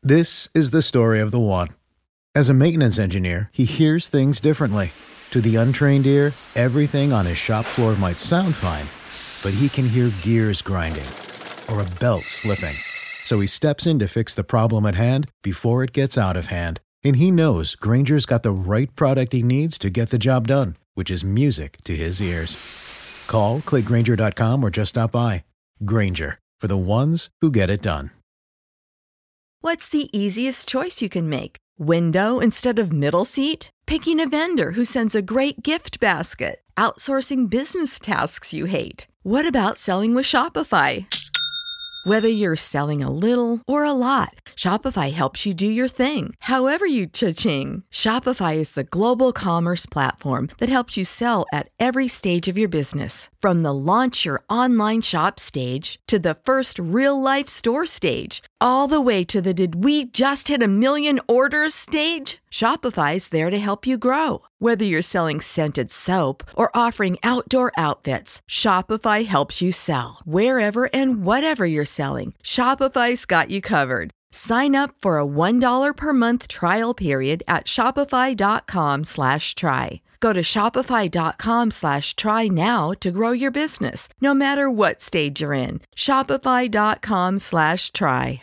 This is the story of the one. As a maintenance engineer, he hears things differently. To the untrained ear, everything on his shop floor might sound fine, but he can hear gears grinding or a belt slipping. So he steps in to fix the problem at hand before it gets out of hand. And he knows Grainger's got the right product he needs to get the job done, which is music to his ears. Call, click Grainger.com, or just stop by. Grainger, for the ones who get it done. What's the easiest choice you can make? Window instead of middle seat? Picking a vendor who sends a great gift basket? Outsourcing business tasks you hate? What about selling with Shopify? Whether you're selling a little or a lot, Shopify helps you do your thing, however you cha-ching. Shopify is the global commerce platform that helps you sell at every stage of your business. From the launch your online shop stage to the first real-life store stage, all the way to the did we just hit a million orders stage. Shopify's there to help you grow. Whether you're selling scented soap or offering outdoor outfits, Shopify helps you sell. Wherever and whatever you're selling, Shopify's got you covered. Sign up for a $1 per month trial period at shopify.com/try. Go to shopify.com/try now to grow your business, no matter what stage you're in. Shopify.com/try.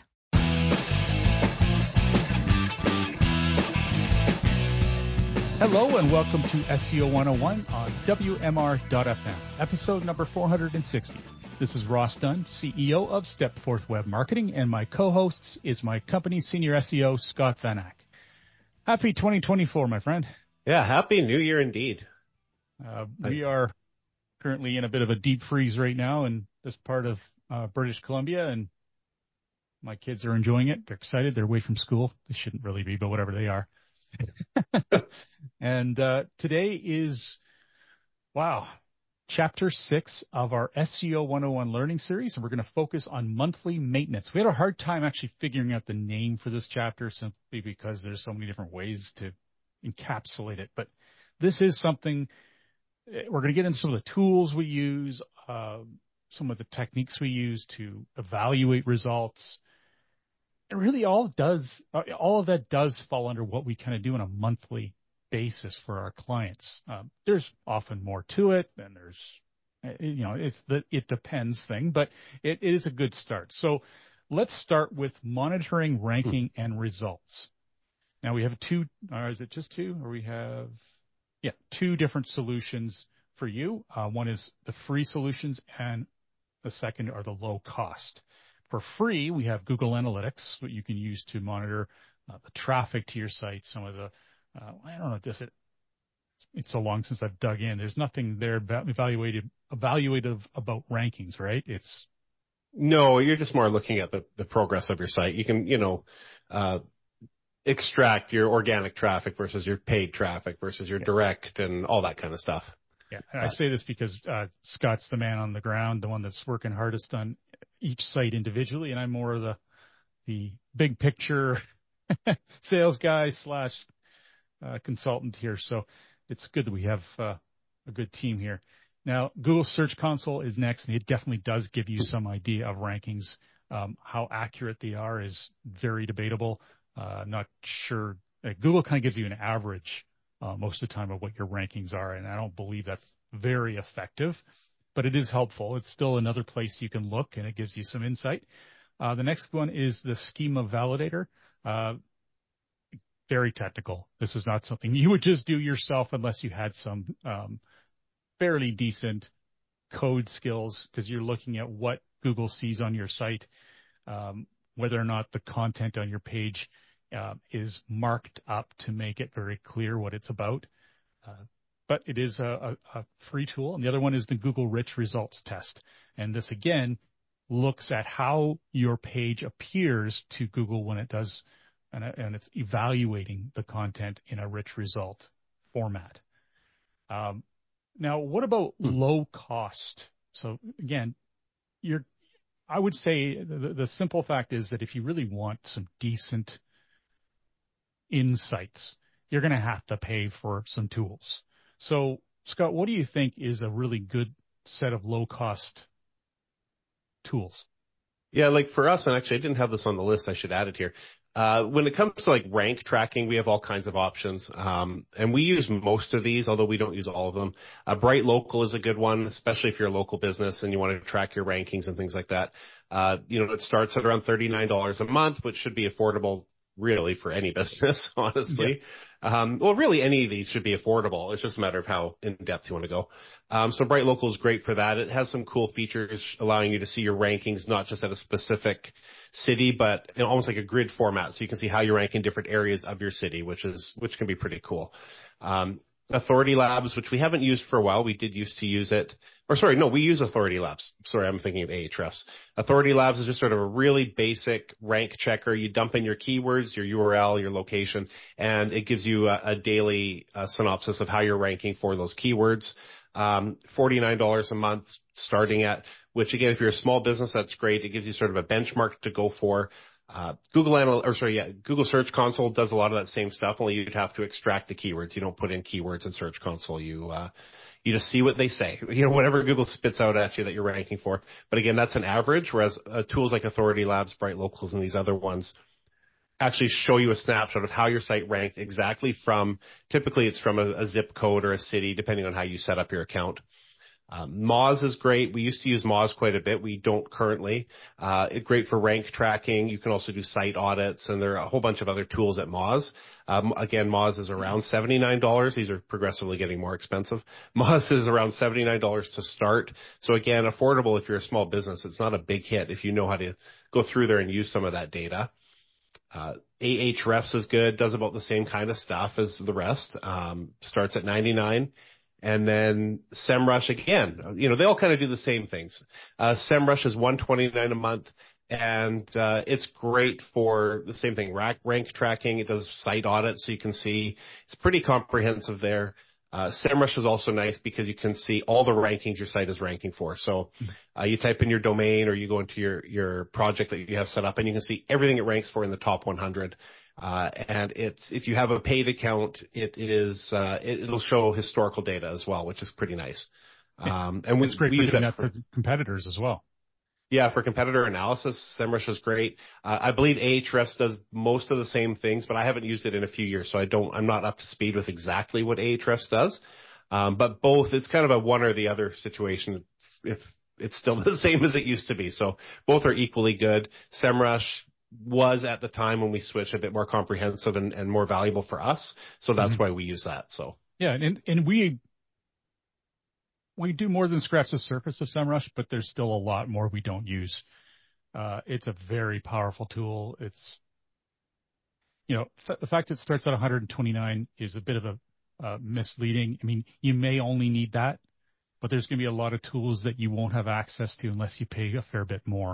Hello and welcome to SEO 101 on WMR.FM, episode number 460. This is Ross Dunn, CEO of Stepforth Web Marketing, and my co-host is my company's senior SEO, Scott Van Ack. Happy 2024, my friend. Yeah, happy New Year indeed. We are currently in a bit of a deep freeze right now in this part of British Columbia, and my kids are enjoying it. They're excited. They're away from school. They shouldn't really be, but whatever they are. And today is, Chapter 6 of our SEO 101 learning series, and we're going to focus on monthly maintenance. We had a hard time actually figuring out the name for this chapter simply because there's so many different ways to encapsulate it. But this is something, we're going to get into some of the tools we use, some of the techniques we use to evaluate results. And really all of that does fall under what we kind of do on a monthly basis for our clients. There's often more to it, and there's, it's the it depends thing, but it is a good start. So let's start with monitoring, ranking, and results. Now we have two, or is it just two? Or we have, two different solutions for you. One is the free solutions, and the second are the low cost. For free, we have Google Analytics, what you can use to monitor the traffic to your site, some of the I don't know, it's so long since I've dug in. There's nothing there evaluative about rankings, right? No, you're just more looking at the progress of your site. You can, extract your organic traffic versus your paid traffic versus your direct and all that kind of stuff. Yeah, and I say this because Scott's the man on the ground, the one that's working hardest on each site individually, and I'm more of the big picture sales guy / consultant here. So it's good that we have a good team here. Now, Google Search Console is next, and it definitely does give you some idea of rankings. How accurate they are is very debatable. Not sure. Google kind of gives you an average most of the time of what your rankings are, and I don't believe that's very effective, but it is helpful. It's still another place you can look, and it gives you some insight. The next one is the Schema Validator. Very technical. This is not something you would just do yourself unless you had some fairly decent code skills, because you're looking at what Google sees on your site, whether or not the content on your page is marked up to make it very clear what it's about. But it is a free tool. And the other one is the Google Rich Results Test. And this, again, looks at how your page appears to Google when it does, and it's evaluating the content in a rich result format. Now, what about low cost? So again, I would say the simple fact is that if you really want some decent insights, you're going to have to pay for some tools. So, Scott, what do you think is a really good set of low cost tools? Yeah, like for us, and actually I didn't have this on the list, I should add it here. When it comes to like rank tracking, we have all kinds of options. And we use most of these, although we don't use all of them. Bright Local is a good one, especially if you're a local business and you want to track your rankings and things like that. It starts at around $39 a month, which should be affordable really for any business, honestly. Well, really any of these should be affordable. It's just a matter of how in depth you want to go. So Bright Local is great for that. It has some cool features allowing you to see your rankings, not just at a specific city, but almost like a grid format. So you can see how you rank in different areas of your city, which can be pretty cool. Authority Labs, which we haven't used for a while. We did used to use it. Or sorry, no, we use Authority Labs. Sorry, I'm thinking of Ahrefs. Authority Labs is just sort of a really basic rank checker. You dump in your keywords, your URL, your location, and it gives you a daily synopsis of how you're ranking for those keywords. $49 a month starting at, which again, if you're a small business, that's great. It gives you sort of a benchmark to go for. Google Search Console does a lot of that same stuff, only you'd have to extract the keywords. You don't put in keywords in Search Console. You just see what they say, whatever Google spits out at you that you're ranking for. But again, that's an average, whereas tools like Authority Labs, Bright Locals, and these other ones actually show you a snapshot of how your site ranked exactly typically it's from a zip code or a city, depending on how you set up your account. Moz is great. We used to use Moz quite a bit. We don't currently. It's great for rank tracking. You can also do site audits, and there are a whole bunch of other tools at Moz. Again, Moz is around $79. These are progressively getting more expensive. Moz is around $79 to start. So again, affordable if you're a small business. It's not a big hit if you know how to go through there and use some of that data. Ahrefs is good, does about the same kind of stuff as the rest. Starts at $99. And then SEMrush again, they all kind of do the same things. SEMrush is $129 a month, and it's great for the same thing, rank tracking. It does site audits, so you can see it's pretty comprehensive there. SEMrush is also nice because you can see all the rankings your site is ranking for. So you type in your domain or you go into your project that you have set up, and you can see everything it ranks for in the top 100. And if you have a paid account, it'll show historical data as well, which is pretty nice. And it's great for doing that for competitors as well. Yeah, for competitor analysis, SEMrush is great. I believe Ahrefs does most of the same things, but I haven't used it in a few years, so I'm not up to speed with exactly what Ahrefs does. But both, it's kind of a one or the other situation if it's still the same as it used to be. So both are equally good. SEMrush was at the time when we switched a bit more comprehensive and more valuable for us. So that's why we use that. So yeah, and we do more than scratch the surface of SEMrush, but there's still a lot more we don't use. It's a very powerful tool. It's, the fact it starts at 129 is a bit of a misleading. I mean, you may only need that, but there's going to be a lot of tools that you won't have access to unless you pay a fair bit more.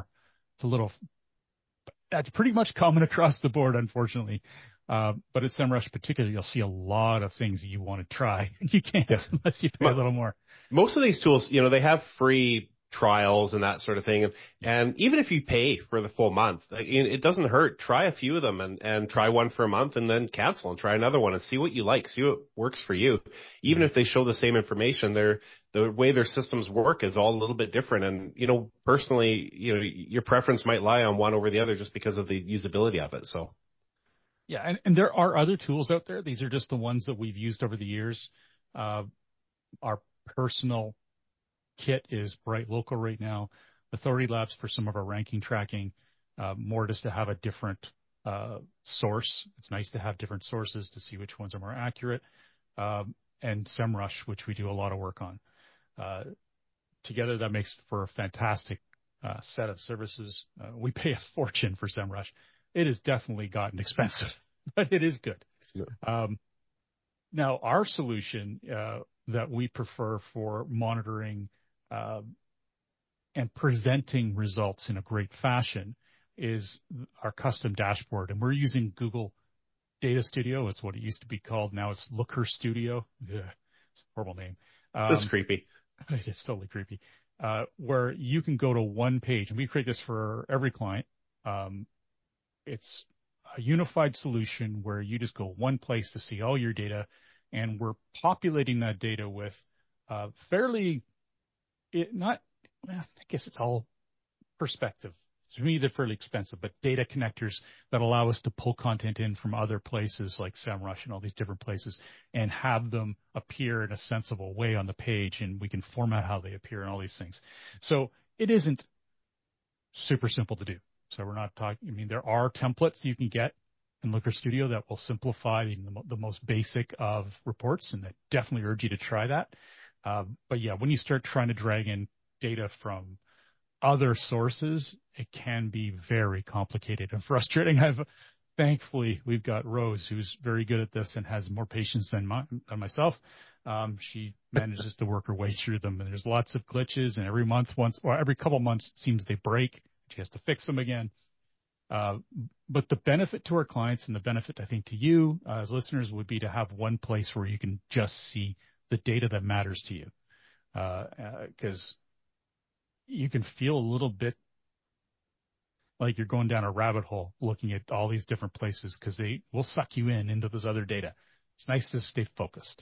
That's pretty much common across the board, unfortunately. But at SEMrush particularly, you'll see a lot of things that you want to try. You can't unless you pay a little more. Most of these tools, they have free trials and that sort of thing. And even if you pay for the full month, it doesn't hurt. Try a few of them and try one for a month and then cancel and try another one and see what you like, see what works for you. Even if they show the same information, the way their systems work is all a little bit different. And, personally, your preference might lie on one over the other just because of the usability of it. So. Yeah. And there are other tools out there. These are just the ones that we've used over the years. Our personal kit is Bright Local right now. Authority Labs for some of our ranking tracking, more just to have a different source. It's nice to have different sources to see which ones are more accurate. And SEMrush, which we do a lot of work on. Together, that makes for a fantastic set of services. We pay a fortune for SEMrush. It has definitely gotten expensive, but it is good. Yeah. Now, our solution that we prefer for monitoring and presenting results in a great fashion is our custom dashboard. And we're using Google Data Studio. It's what it used to be called. Now it's Looker Studio. Ugh, it's a horrible name. That's creepy. It's totally creepy. Where you can go to one page, and we create this for every client. It's a unified solution where you just go one place to see all your data, and we're populating that data with I guess it's all perspective. To me, they're fairly expensive, but data connectors that allow us to pull content in from other places like SEMrush and all these different places and have them appear in a sensible way on the page, and we can format how they appear and all these things. So it isn't super simple to do. So we're not talking, I mean, there are templates you can get in Looker Studio that will simplify even the most basic of reports, and I definitely urge you to try that. But yeah, when you start trying to drag in data from other sources, it can be very complicated and frustrating. Thankfully, we've got Rose, who's very good at this and has more patience than myself. She manages to work her way through them, and there's lots of glitches, and every couple months, it seems they break. She has to fix them again. But the benefit to our clients and the benefit, I think, to you as listeners would be to have one place where you can just see the data that matters to you. Because you can feel a little bit like you're going down a rabbit hole looking at all these different places because they will suck you into this other data. It's nice to stay focused.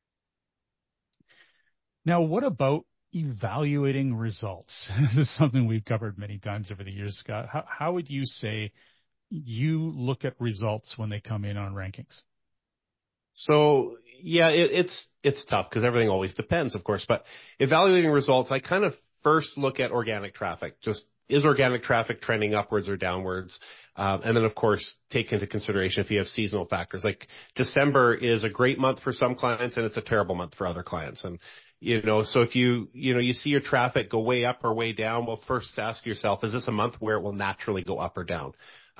Now, what about evaluating results? This is something we've covered many times over the years, Scott. How would you say you look at results when they come in on rankings? So yeah, it's tough because everything always depends, of course. But evaluating results, I kind of first look at organic traffic. Just is organic traffic trending upwards or downwards? And then, of course, take into consideration if you have seasonal factors. Like December is a great month for some clients and it's a terrible month for other clients. And, so if you see your traffic go way up or way down, well, first ask yourself, is this a month where it will naturally go up or down?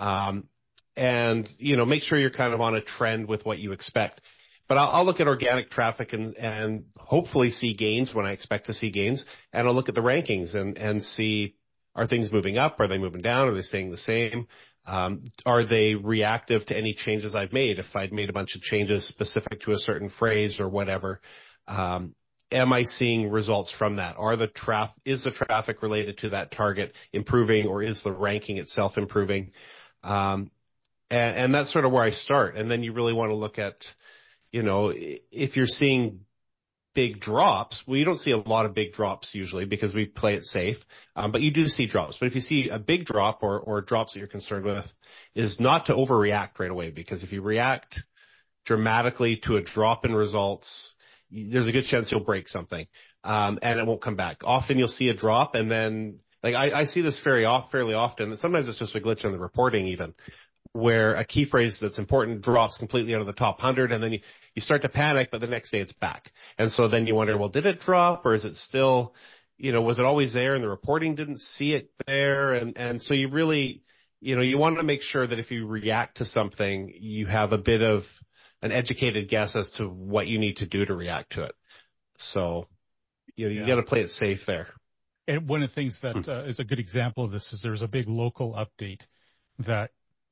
And make sure you're kind of on a trend with what you expect. But I'll look at organic traffic and hopefully see gains when I expect to see gains. And I'll look at the rankings and see, are things moving up? Are they moving down? Are they staying the same? Are they reactive to any changes I've made? If I'd made a bunch of changes specific to a certain phrase or whatever, am I seeing results from that? Is the traffic related to that target improving, or is the ranking itself improving? And that's sort of where I start. And then you really want to look at, if you're seeing big drops, well, you don't see a lot of big drops usually because we play it safe, but you do see drops. But if you see a big drop or drops that you're concerned with, is not to overreact right away, because if you react dramatically to a drop in results, there's a good chance you'll break something, and it won't come back. Often you'll see a drop, and then I see this fairly often, and sometimes it's just a glitch in the reporting even, where a key phrase that's important drops completely out of the top 100, and then you start to panic, but the next day it's back. And so then you wonder, well, did it drop, or is it still, was it always there and the reporting didn't see it there? And so you really, you want to make sure that if you react to something, you have a bit of an educated guess as to what you need to do to react to it. So, you got to play it safe there. And one of the things that is a good example of this is there's a big local update that,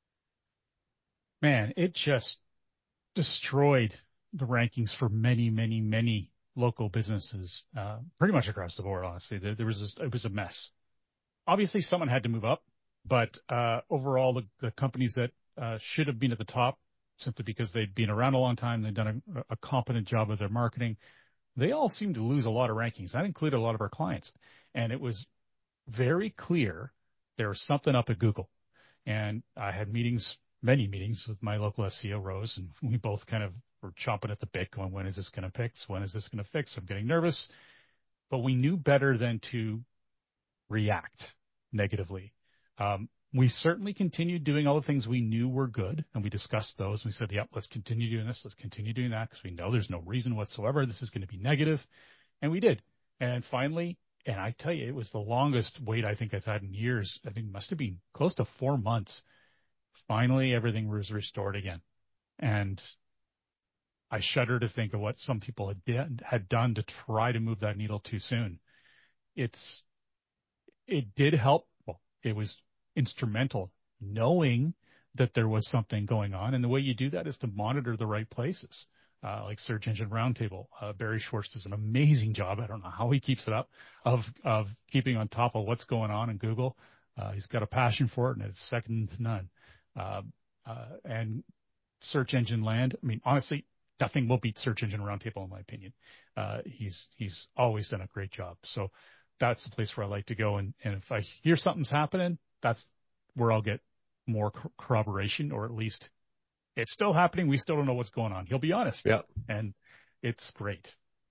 man, it just destroyed the rankings for many, many, many local businesses, pretty much across the board, honestly. It was a mess. Obviously, someone had to move up, but overall, the companies that should have been at the top, simply because they'd been around a long time, they'd done a competent job of their marketing, they all seemed to lose a lot of rankings. That included a lot of our clients. And it was very clear there was something up at Google. And I had many meetings with my local SEO, Rose, and we both kind of were chomping at the bit going, when is this going to fix? When is this going to fix? I'm getting nervous. But we knew better than to react negatively. We certainly continued doing all the things we knew were good, and we discussed those. We said, yep, let's continue doing this. Let's continue doing that, because we know there's no reason whatsoever this is going to be negative. And we did. And finally, and I tell you, it was the longest wait I think I've had in years. I think it must have been close to 4 months. Finally, everything was restored again. And I shudder to think of what some people had done to try to move that needle too soon. It did help. Well, it was instrumental knowing that there was something going on. And the way you do that is to monitor the right places, like Search Engine Roundtable. Barry Schwartz does an amazing job. I don't know how he keeps it up of keeping on top of what's going on in Google. He's got a passion for it, and it's second to none. And Search Engine Land, I mean, honestly, nothing will beat Search Engine Roundtable in my opinion. He's always done a great job. So that's the place where I like to go. And if I hear something's happening, that's where I'll get more corroboration, or at least it's still happening. We still don't know what's going on. He'll be honest. Yeah. And it's great.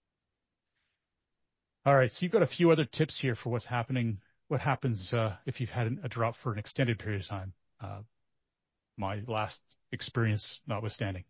All right. So you've got a few other tips here for what happens if you've had a drop for an extended period of time. My last experience notwithstanding.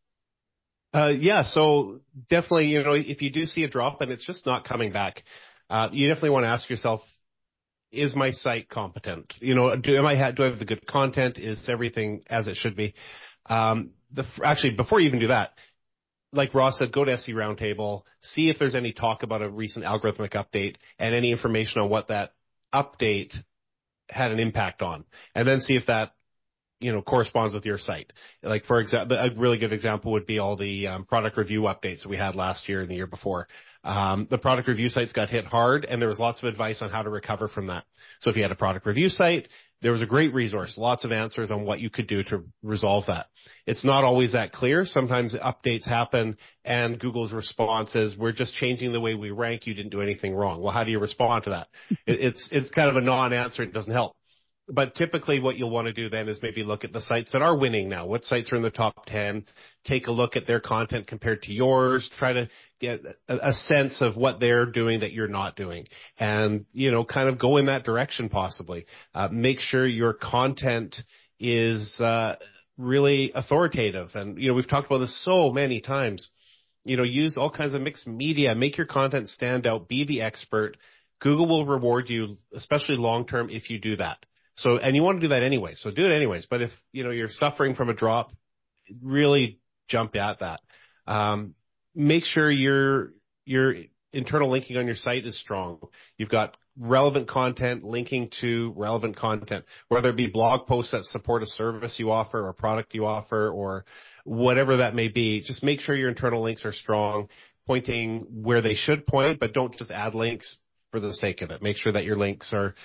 So definitely, if you do see a drop and it's just not coming back, you definitely want to ask yourself, is my site competent? Do I have the good content? Is everything as it should be? Actually, before you even do that, like Ross said, go to SE Roundtable, see if there's any talk about a recent algorithmic update and any information on what that update had an impact on, and then see if that corresponds with your site. Like, for example, a really good example would be all the product review updates that we had last year and the year before. The product review sites got hit hard, and there was lots of advice on how to recover from that. So if you had a product review site, there was a great resource, lots of answers on what you could do to resolve that. It's not always that clear. Sometimes updates happen, and Google's response is, we're just changing the way we rank. You didn't do anything wrong. Well, how do you respond to that? It's kind of a non-answer. It doesn't help. But typically what you'll want to do then is maybe look at the sites that are winning now. What sites are in the top 10? Take a look at their content compared to yours. Try to get a sense of what they're doing that you're not doing. And, kind of go in that direction possibly. Make sure your content is really authoritative. And, we've talked about this so many times. Use all kinds of mixed media. Make your content stand out. Be the expert. Google will reward you, especially long-term, if you do that. So, and you want to do that anyway, so do it anyways. But if, you're suffering from a drop, really jump at that. Make sure your internal linking on your site is strong. You've got relevant content linking to relevant content, whether it be blog posts that support a service you offer or product you offer or whatever that may be. Just make sure your internal links are strong, pointing where they should point, but don't just add links for the sake of it. Make sure that your links are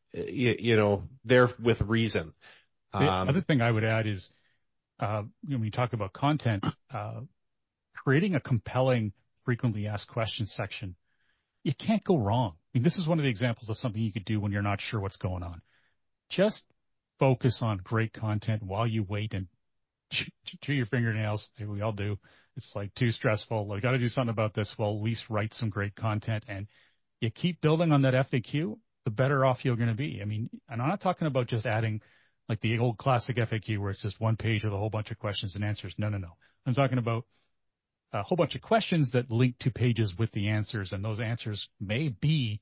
there with reason. The other thing I would add is, when you talk about content, creating a compelling frequently asked questions section, you can't go wrong. I mean, this is one of the examples of something you could do when you're not sure what's going on. Just focus on great content while you wait and chew your fingernails. We all do. It's like too stressful. I got to do something about this. Well, at least write some great content, and you keep building on that FAQ, the better off you're going to be. I mean, and I'm not talking about just adding like the old classic FAQ where it's just one page with a whole bunch of questions and answers. No. I'm talking about a whole bunch of questions that link to pages with the answers, and those answers may be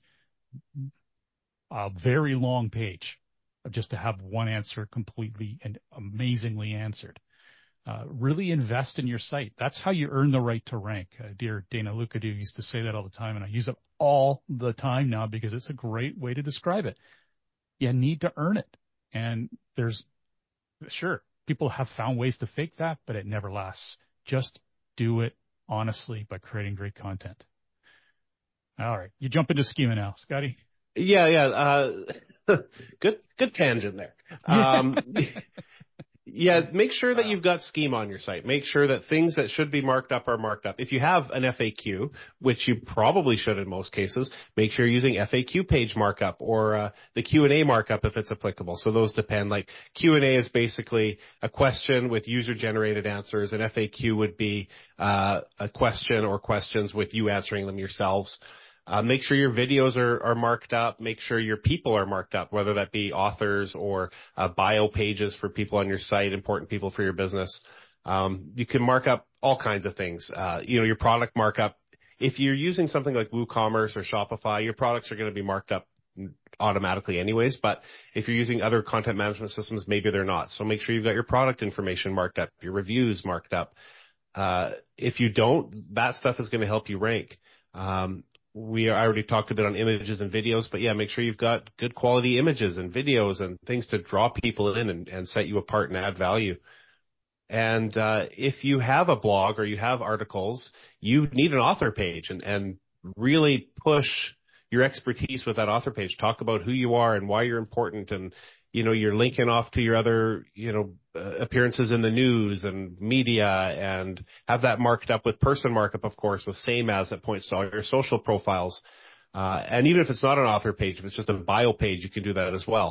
a very long page just to have one answer completely and amazingly answered. Really invest in your site. That's how you earn the right to rank. Dear Dana Lucadou used to say that all the time, and I use it all the time now because it's a great way to describe it. You need to earn it. And sure, people have found ways to fake that, but it never lasts. Just do it honestly by creating great content. All right. You jump into schema now, Scotty. Yeah. Good tangent there. Make sure that you've got schema on your site. Make sure that things that should be marked up are marked up. If you have an FAQ, which you probably should in most cases, make sure you're using FAQ page markup or the Q&A markup if it's applicable. So those depend. Like Q&A is basically a question with user-generated answers, and FAQ would be a question or questions with you answering them yourselves. Make sure your videos are marked up. Make sure your people are marked up, whether that be authors or bio pages for people on your site, important people for your business. You can mark up all kinds of things. Your product markup. If you're using something like WooCommerce or Shopify, your products are going to be marked up automatically anyways. But if you're using other content management systems, maybe they're not. So make sure you've got your product information marked up, your reviews marked up. If you don't, that stuff is going to help you rank. I already talked a bit on images and videos, but make sure you've got good quality images and videos and things to draw people in and set you apart and add value. And if you have a blog or you have articles, you need an author page and really push your expertise with that author page. Talk about who you are and why you're important, and you're linking off to your other, appearances in the news and media, and have that marked up with person markup, of course, with same as that points to all your social profiles. And even if it's not an author page, if it's just a bio page, you can do that as well.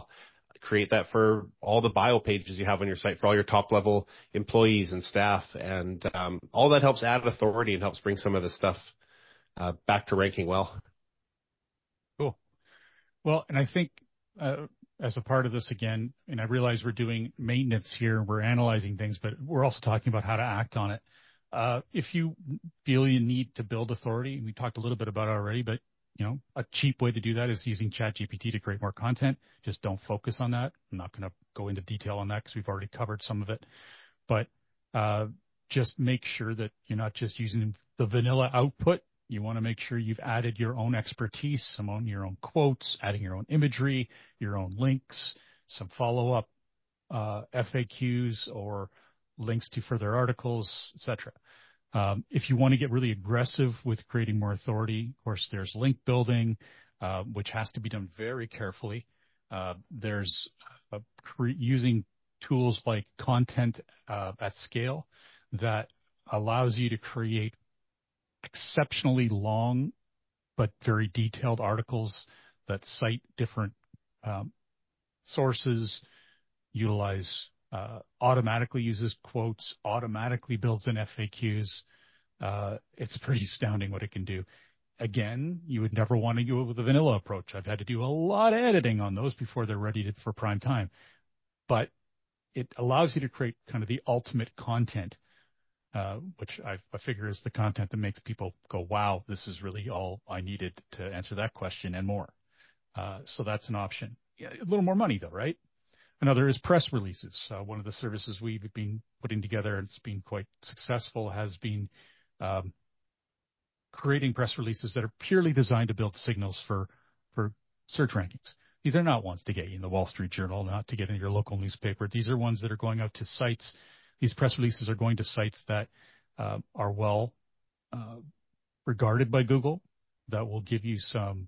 create that for all the bio pages you have on your site for all your top level employees and staff. And all that helps add authority and helps bring some of this stuff back to ranking well. Cool. Well, and I think as a part of this again, and I realize we're doing maintenance here, we're analyzing things, but we're also talking about how to act on it. If you feel you need to build authority, we talked a little bit about it already, but a cheap way to do that is using ChatGPT to create more content. Just don't focus on that. I'm not going to go into detail on that because we've already covered some of it. But just make sure that you're not just using the vanilla output. You want to make sure you've added your own expertise, your own quotes, adding your own imagery, your own links, some follow-up FAQs or links to further articles, etc. If you want to get really aggressive with creating more authority, of course, there's link building, which has to be done very carefully. There's using tools like Content at Scale that allows you to create exceptionally long but very detailed articles that cite different sources, automatically uses quotes, automatically builds in FAQs. It's pretty astounding what it can do. Again, you would never want to go with the vanilla approach. I've had to do a lot of editing on those before they're ready for prime time. But it allows you to create kind of the ultimate content, which I figure is the content that makes people go, wow, this is really all I needed to answer that question and more. So that's an option. Yeah, a little more money, though, right? Another is press releases. One of the services we've been putting together, and it's been quite successful, has been creating press releases that are purely designed to build signals for search rankings. These are not ones to get you in the Wall Street Journal, not to get in your local newspaper. These are ones that are going out to sites. These press releases are going to sites that are well regarded by Google, that will give you some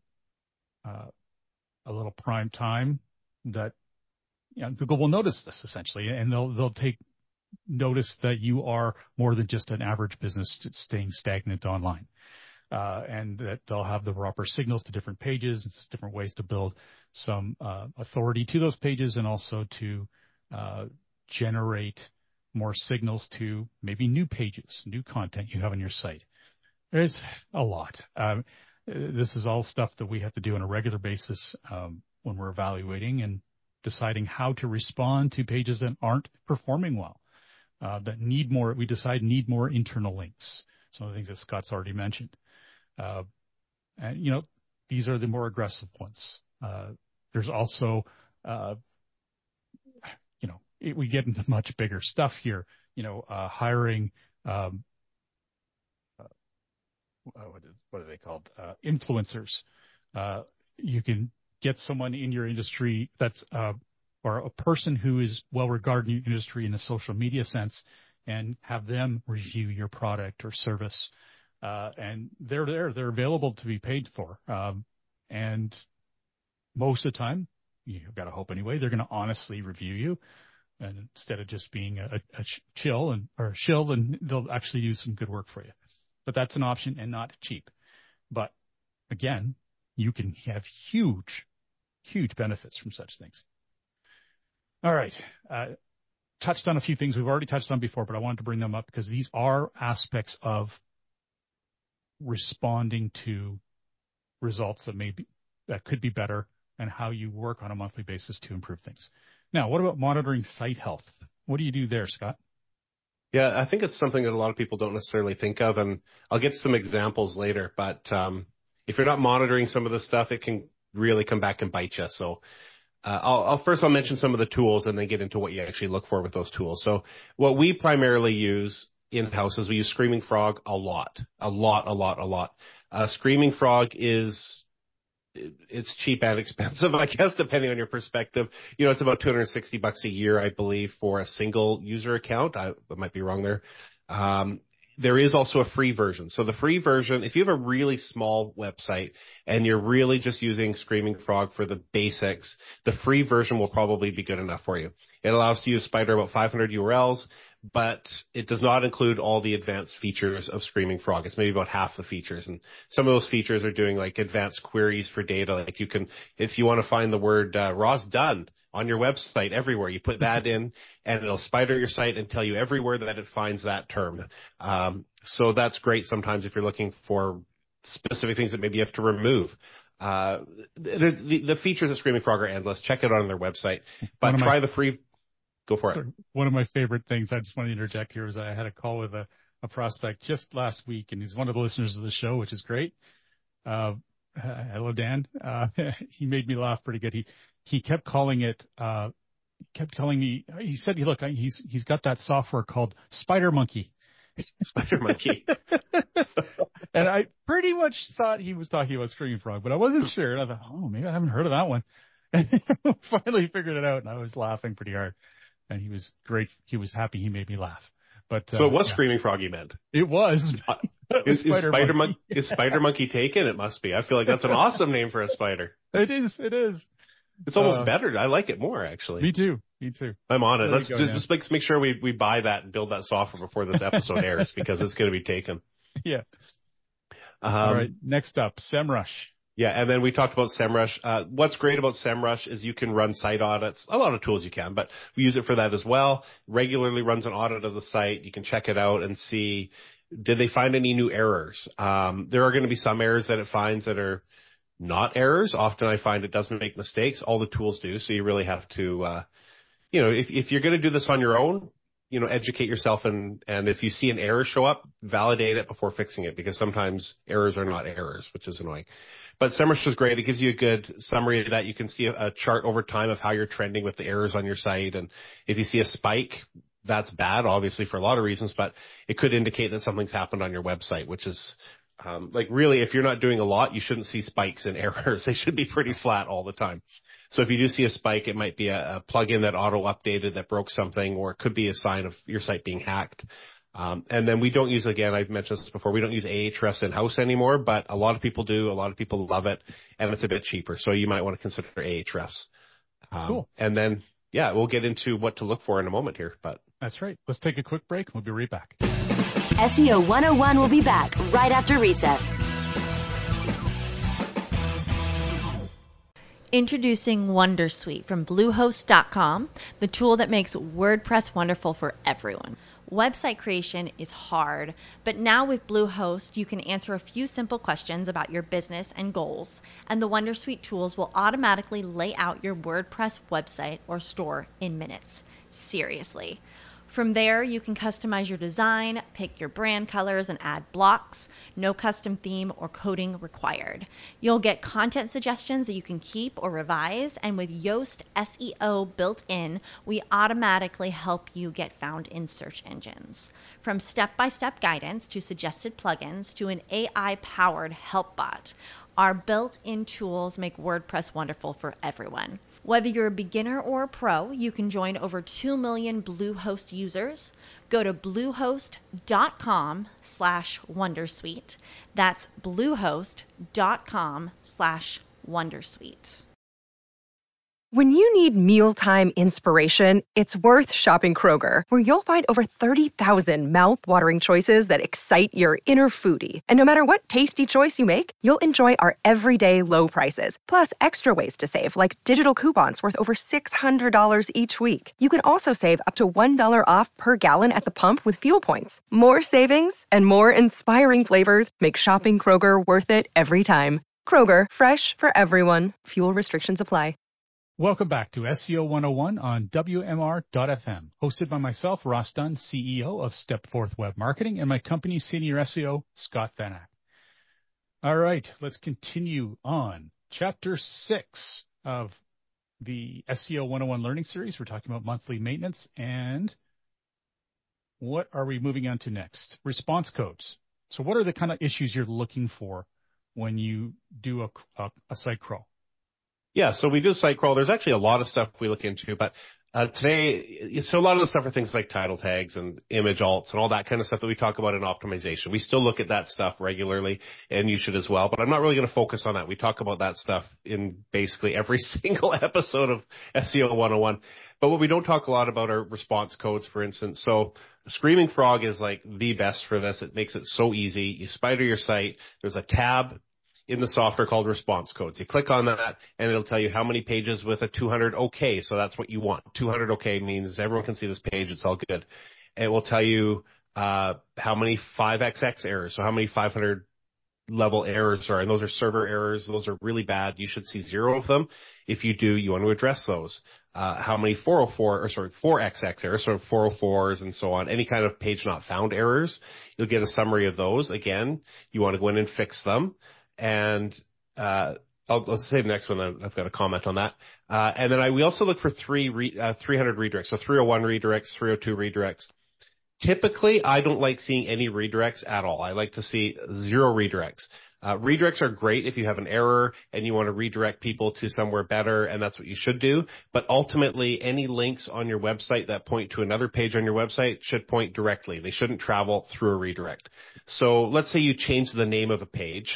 a little prime time that Google will notice this essentially, and they'll take notice that you are more than just an average business staying stagnant online, and that they'll have the proper signals to different pages, different ways to build some authority to those pages, and also to generate more signals to maybe new pages, new content you have on your site. There's a lot. This is all stuff that we have to do on a regular basis when we're evaluating and deciding how to respond to pages that aren't performing well, that need more. We need more internal links. Some of the things that Scott's already mentioned. And these are the more aggressive ones. There's also, we get into much bigger stuff here. Hiring, what are they called? Influencers. You can get someone in your industry that's, or a person who is well regarded in your industry in a social media sense, and have them review your product or service. And they're available to be paid for. And most of the time, you've got to hope anyway, they're going to honestly review you. And instead of just being a shill, and they'll actually do some good work for you. But that's an option and not cheap. But again, you can have huge benefits from such things. All right. Touched on a few things we've already touched on before, but I wanted to bring them up because these are aspects of responding to results that could be better, and how you work on a monthly basis to improve things. Now, what about monitoring site health? What do you do there, Scott? Yeah, I think it's something that a lot of people don't necessarily think of, and I'll get some examples later. But if you're not monitoring some of this stuff, it can really come back and bite you. So I'll mention some of the tools and then get into what you actually look for with those tools. So what we primarily use in-house is we use Screaming Frog a lot. Screaming Frog it's cheap and expensive, I guess, depending on your perspective. It's about $260 a year, I believe, for a single user account. I might be wrong there. There is also a free version. So the free version, if you have a really small website and you're really just using Screaming Frog for the basics, the free version will probably be good enough for you. It allows you to use Spider about 500 URLs, but it does not include all the advanced features of Screaming Frog. It's maybe about half the features. And some of those features are doing like advanced queries for data. Like you can, if you want to find the word Ross Dunn on your website everywhere. You put that in and it'll spider your site and tell you everywhere that it finds that term. So that's great sometimes if you're looking for specific things that maybe you have to remove. The features of Screaming Frog are endless. Check it out on their website, but try the free. Go for it. One of my favorite things, I just want to interject here, is I had a call with a prospect just last week, and he's one of the listeners of the show, which is great. Hello, Dan. He made me laugh pretty good. He kept calling it, kept telling me, he said, look, he's got that software called Spider Monkey. Spider Monkey. And I pretty much thought he was talking about Screaming Frog, but I wasn't sure. And I thought, oh, maybe I haven't heard of that one. And finally figured it out, and I was laughing pretty hard. And he was great. He was happy he made me laugh. But so it was Screaming Frog you meant? It was. Is Spider Monkey taken? It must be. I feel like that's an awesome name for a spider. It is. It's almost better. I like it more, actually. Me too. I'm on it. Let's just make sure we buy that and build that software before this episode airs, because it's going to be taken. Yeah. All right. Next up, SEMrush. Yeah, and then we talked about SEMrush. What's great about SEMrush is you can run site audits. A lot of tools you can, but we use it for that as well. Regularly runs an audit of the site. You can check it out and see, did they find any new errors? There are going to be some errors that it finds that are not errors. Often I find it doesn't make mistakes. All the tools do. So you really have to, if you're going to do this on your own, educate yourself, and if you see an error show up, validate it before fixing it, because sometimes errors are not errors, which is annoying. But SEMrush is great. It gives you a good summary of that. You can see a chart over time of how you're trending with the errors on your site. And if you see a spike, that's bad, obviously, for a lot of reasons, but it could indicate that something's happened on your website, which is, really, if you're not doing a lot, you shouldn't see spikes and errors. They should be pretty flat all the time. So if you do see a spike, it might be a plugin that auto-updated that broke something, or it could be a sign of your site being hacked. And then we don't use, again, I've mentioned this before, we don't use Ahrefs in-house anymore, but a lot of people do. A lot of people love it, and it's a bit cheaper. So you might want to consider Ahrefs. Cool. And then, we'll get into what to look for in a moment here. But that's right. Let's take a quick break. We'll be right back. SEO 101 will be back right after recess. Introducing Wondersuite from Bluehost.com, the tool that makes WordPress wonderful for everyone. Website creation is hard, but now with Bluehost, you can answer a few simple questions about your business and goals, and the Wondersuite tools will automatically lay out your WordPress website or store in minutes. Seriously. From there, you can customize your design, pick your brand colors, and add blocks. No custom theme or coding required. You'll get content suggestions that you can keep or revise, and with Yoast SEO built in, we automatically help you get found in search engines. From step-by-step guidance to suggested plugins to an AI-powered help bot, our built-in tools make WordPress wonderful for everyone. Whether you're a beginner or a pro, you can join over 2 million Bluehost users. Go to bluehost.com/wondersuite. That's bluehost.com/wondersuite. When you need mealtime inspiration, it's worth shopping Kroger, where you'll find over 30,000 mouth-watering choices that excite your inner foodie. And no matter what tasty choice you make, you'll enjoy our everyday low prices, plus extra ways to save, like digital coupons worth over $600 each week. You can also save up to $1 off per gallon at the pump with fuel points. More savings and more inspiring flavors make shopping Kroger worth it every time. Kroger, fresh for everyone. Fuel restrictions apply. Welcome back to SEO 101 on WMR.FM, hosted by myself, Ross Dunn, CEO of Stepforth Web Marketing, and my company's senior SEO, Scott Van Ack. All right, let's continue on. Chapter 6 of the SEO 101 learning series. We're talking about monthly maintenance, and what are we moving on to next? Response codes. So what are the kind of issues you're looking for when you do a site crawl? Yeah, so we do site crawl. There's actually a lot of stuff we look into, but today, so a lot of the stuff are things like title tags and image alts and all that kind of stuff that we talk about in optimization. We still look at that stuff regularly, and you should as well, but I'm not really going to focus on that. We talk about that stuff in basically every single episode of SEO 101. But what we don't talk a lot about are response codes, for instance. So Screaming Frog is like the best for this. It makes it so easy. You spider your site. There's a tab in the software called response codes. You click on that and it'll tell you how many pages with a 200 OK. So that's what you want. 200 OK means everyone can see this page. It's all good. It will tell you how many 5XX errors. So how many 500 level errors are, and those are server errors. Those are really bad. You should see 0 of them. If you do, you want to address those. How many 4XX errors, so 404s and so on, any kind of page not found errors. You'll get a summary of those. Again, you want to go in and fix them. And, I'll save the next one. I've got a comment on that. And then we also look for 300 redirects. So 301 redirects, 302 redirects. Typically, I don't like seeing any redirects at all. I like to see 0 redirects. Redirects are great if you have an error and you want to redirect people to somewhere better, and that's what you should do. But ultimately, any links on your website that point to another page on your website should point directly. They shouldn't travel through a redirect. So let's say you change the name of a page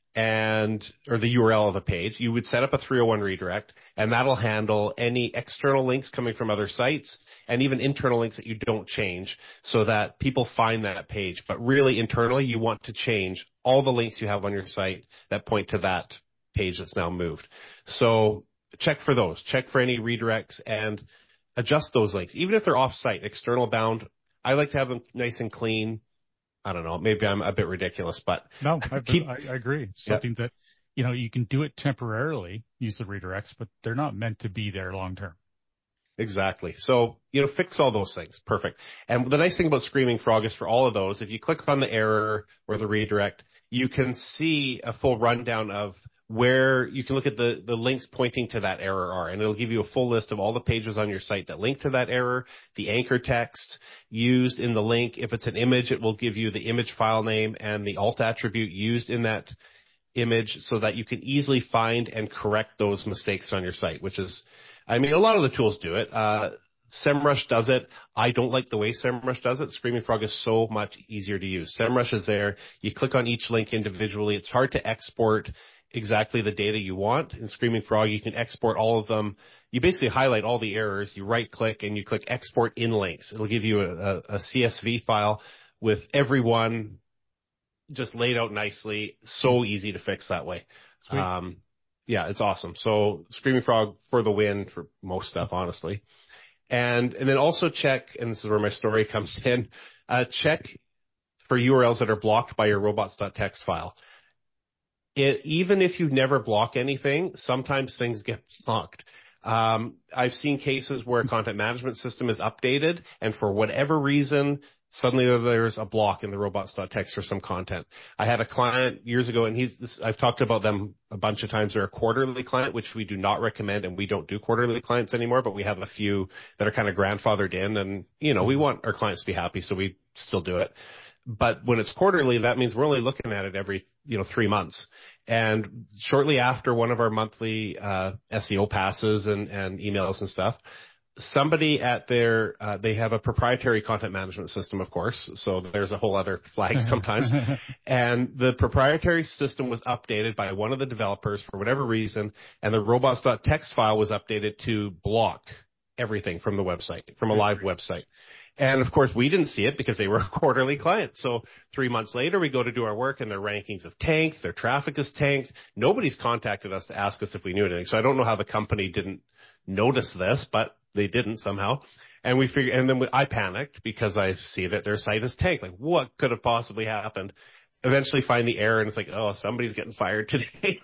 or the URL of a page. You would set up a 301 redirect, and that'll handle any external links coming from other sites and even internal links that you don't change so that people find that page. But really internally, you want to change all the links you have on your site that point to that page that's now moved. So check for those. Check for any redirects and adjust those links. Even if they're off-site, external bound, I like to have them nice and clean. I don't know. Maybe I'm a bit ridiculous, but no, I agree. It's something that, you can do it temporarily, use the redirects, but they're not meant to be there long term. Exactly. So, fix all those things. Perfect. And the nice thing about Screaming Frog is for all of those, if you click on the error or the redirect, you can see a full rundown of where you can look at the links pointing to that error are, and it'll give you a full list of all the pages on your site that link to that error, the anchor text used in the link. If it's an image, it will give you the image file name and the alt attribute used in that image so that you can easily find and correct those mistakes on your site, which is, a lot of the tools do it. SEMrush does it. I don't like the way SEMrush does it. Screaming Frog is so much easier to use. SEMrush is there. You click on each link individually. It's hard to export exactly the data you want. In Screaming Frog, you can export all of them. You basically highlight all the errors. You right click and you click export in links. It'll give you a CSV file with every one just laid out nicely. So easy to fix that way. Sweet. Yeah, it's awesome. So Screaming Frog for the win for most stuff, honestly. And then also check, and this is where my story comes in, check for URLs that are blocked by your robots.txt file. Even if you never block anything, sometimes things get blocked. I've seen cases where a content management system is updated, and for whatever reason, suddenly there's a block in the robots.txt for some content. I had a client years ago, and I've talked about them a bunch of times. They're a quarterly client, which we do not recommend, and we don't do quarterly clients anymore, but we have a few that are kind of grandfathered in, and, we want our clients to be happy, so we still do it. But when it's quarterly, that means we're only looking at it every, 3 months. And shortly after one of our monthly SEO passes and emails and stuff, somebody at they have a proprietary content management system, of course. So there's a whole other flag sometimes. And the proprietary system was updated by one of the developers for whatever reason. And the robots.txt file was updated to block everything from the website, from a live website. And of course, we didn't see it because they were a quarterly client. So 3 months later, we go to do our work and their rankings have tanked. Their traffic is tanked. Nobody's contacted us to ask us if we knew anything. So I don't know how the company didn't notice this, but they didn't somehow. And then I panicked because I see that their site is tanked. Like, what could have possibly happened? Eventually find the error, and it's like, oh, somebody's getting fired today.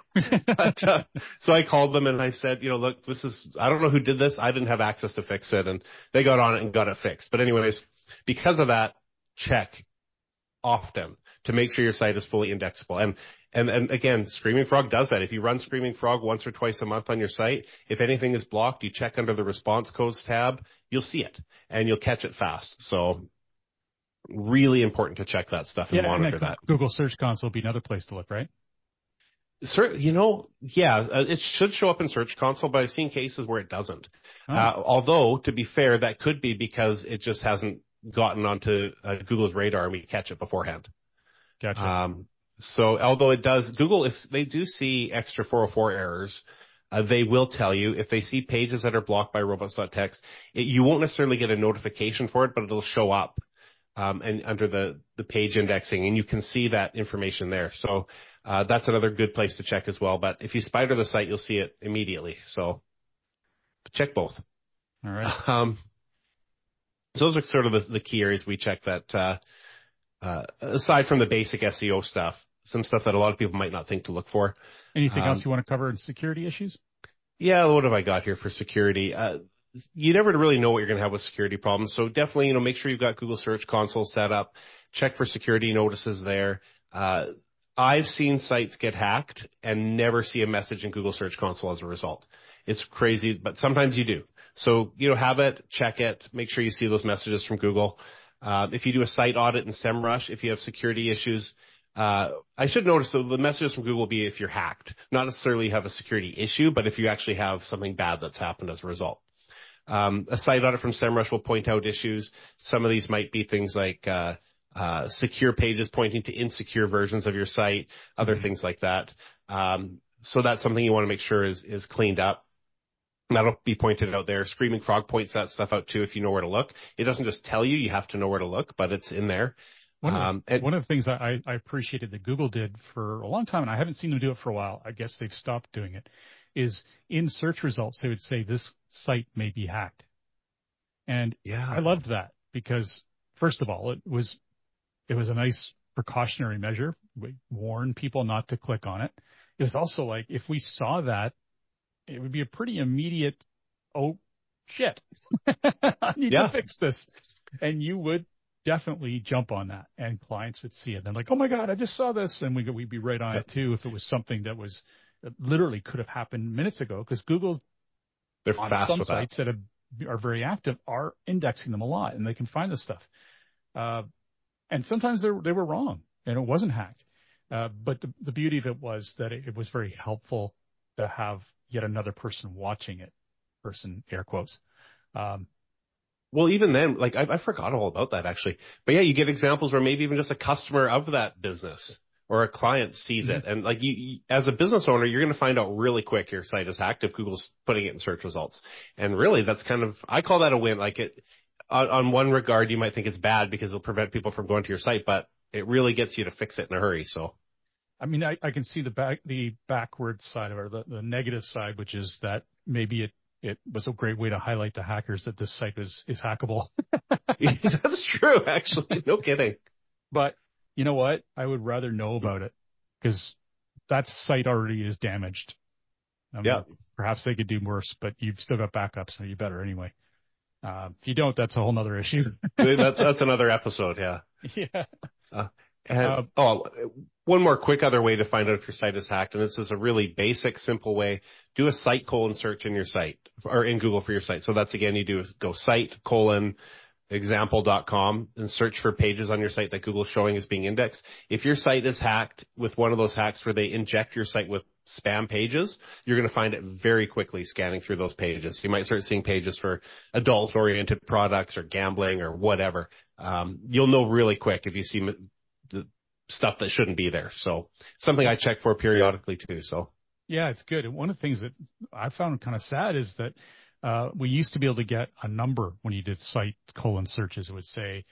So I called them and I said, look, I don't know who did this. I didn't have access to fix it. And they got on it and got it fixed. But anyways, because of that, check often to make sure your site is fully indexable. And again, Screaming Frog does that. If you run Screaming Frog once or twice a month on your site, if anything is blocked, you check under the response codes tab, you'll see it and you'll catch it fast. So really important to check that stuff and monitor that. Google Search Console would be another place to look, right? It should show up in Search Console, but I've seen cases where it doesn't. Although, to be fair, that could be because it just hasn't gotten onto Google's radar and we catch it beforehand. Gotcha. So although it does, Google, if they do see extra 404 errors, they will tell you. If they see pages that are blocked by robots.txt, you won't necessarily get a notification for it, but it'll show up and under the page indexing, and you can see that information there. So that's another good place to check as well. But if you spider the site, you'll see it immediately. So check both. All right. So those are sort of the key areas we check that, aside from the basic SEO stuff, some stuff that a lot of people might not think to look for. Anything else you want to cover in security issues? Yeah, what have I got here for security? You never really know what you're going to have with security problems. So definitely, make sure you've got Google Search Console set up. Check for security notices there. I've seen sites get hacked and never see a message in Google Search Console as a result. It's crazy, but sometimes you do. So, have it, check it, make sure you see those messages from Google. If you do a site audit in SEMrush, if you have security issues, I should notice that the messages from Google will be if you're hacked, not necessarily have a security issue, but if you actually have something bad that's happened as a result. A site audit from SEMrush will point out issues. Some of these might be things like secure pages pointing to insecure versions of your site, other things like that. So that's something you want to make sure is cleaned up. That'll be pointed out there. Screaming Frog points that stuff out too if you know where to look. It doesn't just tell you have to know where to look, but it's in there. One of the things I appreciated that Google did for a long time, and I haven't seen them do it for a while, I guess they've stopped doing it, is in search results, they would say this site may be hacked. And yeah, I loved that because, first of all, it was a nice precautionary measure. We warn people not to click on it. It was also like, if we saw that, it would be a pretty immediate, oh, shit, I need to fix this. And you would definitely jump on that, and clients would see it. They're like, oh, my God, I just saw this. And we'd be right on it, too, if it was something that literally could have happened minutes ago, because Google, they're on fast some with sites that are very active, are indexing them a lot, and they can find this stuff. And sometimes they were wrong, and it wasn't hacked. But the beauty of it was that it was very helpful to have yet another person watching it, person, air quotes. Well, even then, like I forgot all about that actually. But yeah, you get examples where maybe even just a customer of that business or a client sees it. And like you, as a business owner, you're going to find out really quick your site is hacked if Google's putting it in search results. And really, that's kind of, I call that a win. Like on one regard, you might think it's bad because it'll prevent people from going to your site, but it really gets you to fix it in a hurry. So. I mean, I can see the backward side of it, the negative side, which is that maybe it was a great way to highlight to hackers that this site is hackable. That's true, actually. No kidding. But you know what? I would rather know about it because that site already is damaged. Perhaps they could do worse, but you've still got backups, so you better anyway. If you don't, that's a whole nother issue. that's another episode, yeah. Yeah. One more quick other way to find out if your site is hacked, and this is a really basic, simple way. Do a site : search in your site or in Google for your site. So that's, again, you do go site : example.com and search for pages on your site that Google's showing as being indexed. If your site is hacked with one of those hacks where they inject your site with spam pages, you're going to find it very quickly scanning through those pages. You might start seeing pages for adult-oriented products or gambling or whatever. You'll know really quick if you see the stuff that shouldn't be there. So something I check for periodically too. So yeah, it's good. And one of the things that I found kind of sad is that we used to be able to get a number when you did site : searches. It would say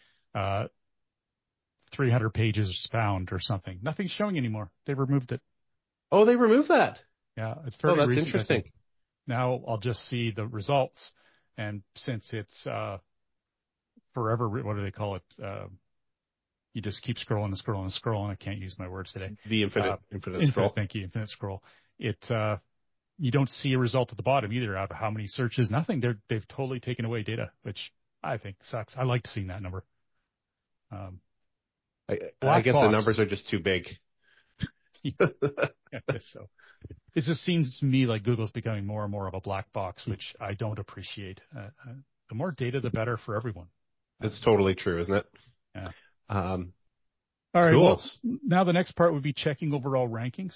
300 pages found or something. Nothing's showing anymore. They removed it. Oh, they removed that? Yeah. It's fairly that's recent, interesting. Now I'll just see the results. And since it's forever, what do they call it? You just keep scrolling and scrolling and scrolling. I can't use my words today. The infinite scroll. Thank you, infinite scroll. You don't see a result at the bottom either out of how many searches. Nothing. They've totally taken away data, which I think sucks. I liked seeing that number. I guess the numbers are just too big. I guess so. It just seems to me like Google's becoming more and more of a black box, which I don't appreciate. The more data, the better for everyone. That's totally true, isn't it? Yeah. All right. Cool. Well, now the next part would be checking overall rankings.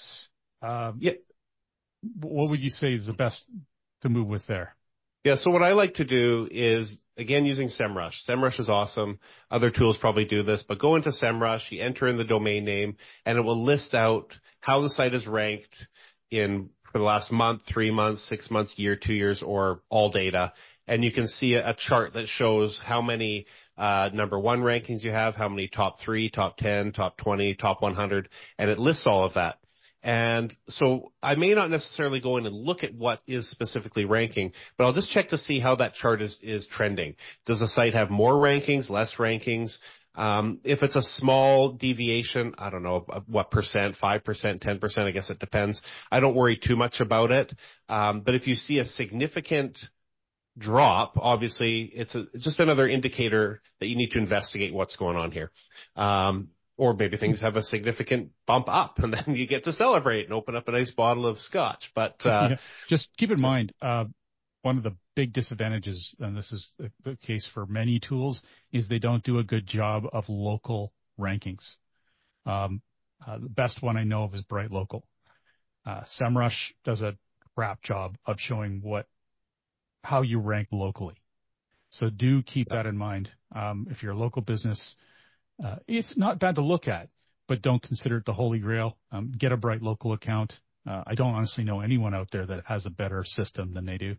What would you say is the best to move with there? Yeah. So what I like to do is, again, using SEMrush. SEMrush is awesome. Other tools probably do this, but go into SEMrush, you enter in the domain name, and it will list out how the site is ranked for the last month, 3 months, 6 months, year, 2 years, or all data. And you can see a chart that shows how many number one rankings you have, how many top 3, top 10, top 20, top 100, and it lists all of that. And so I may not necessarily go in and look at what is specifically ranking, but I'll just check to see how that chart is trending. Does the site have more rankings, less rankings? If it's a small deviation, I don't know what percent, 5%, 10%, I guess it depends. I don't worry too much about it. But if you see a significant drop, obviously it's just another indicator that you need to investigate what's going on here. Or maybe things have a significant bump up and then you get to celebrate and open up a nice bottle of scotch. But just keep in mind, one of the big disadvantages, and this is the case for many tools, is they don't do a good job of local rankings. The best one I know of is Bright Local. SEMrush does a crap job of showing how you rank locally. So do keep that in mind. If you're a local business, it's not bad to look at, but don't consider it the holy grail. Get a Bright Local account. I don't honestly know anyone out there that has a better system than they do.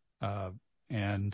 And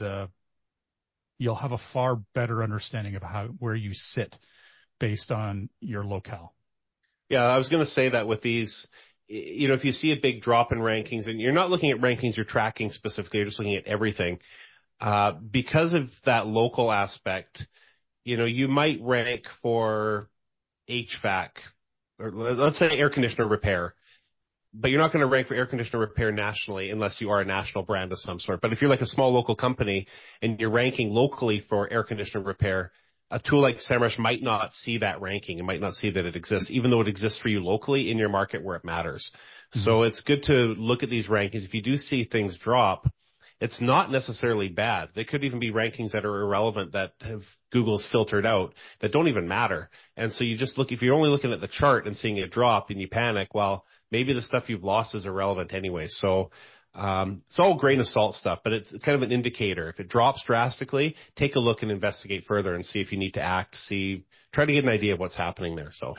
you'll have a far better understanding of where you sit based on your locale. Yeah, I was going to say that with these, if you see a big drop in rankings and you're not looking at rankings you're tracking specifically, you're just looking at everything, because of that local aspect, you might rank for HVAC, or let's say air conditioner repair, but you're not going to rank for air conditioner repair nationally unless you are a national brand of some sort. But if you're like a small local company and you're ranking locally for air conditioner repair, a tool like SEMrush might not see that ranking. It might not see that it exists, even though it exists for you locally in your market where it matters. Mm-hmm. So it's good to look at these rankings. If you do see things drop, it's not necessarily bad. They could even be rankings that are irrelevant that have Google's filtered out that don't even matter. And so you just look, if you're only looking at the chart and seeing it drop and you panic, well, maybe the stuff you've lost is irrelevant anyway. So it's all grain of salt stuff, but it's kind of an indicator. If it drops drastically, take a look and investigate further and see if you need to act, try to get an idea of what's happening there. So